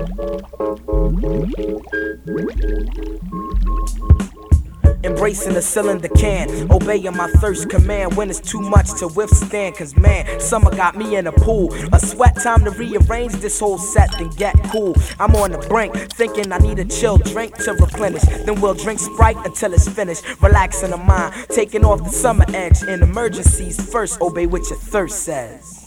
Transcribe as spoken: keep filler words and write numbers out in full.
Embracing the cylinder can, obeying my thirst command when it's too much to withstand. Cause man, summer got me in a pool. A sweat time to rearrange this whole set, then get cool. I'm on the brink, thinking I need a chill drink to replenish. Then we'll drink Sprite until it's finished. Relaxing the mind, taking off the summer edge. In emergencies, first obey what your thirst says.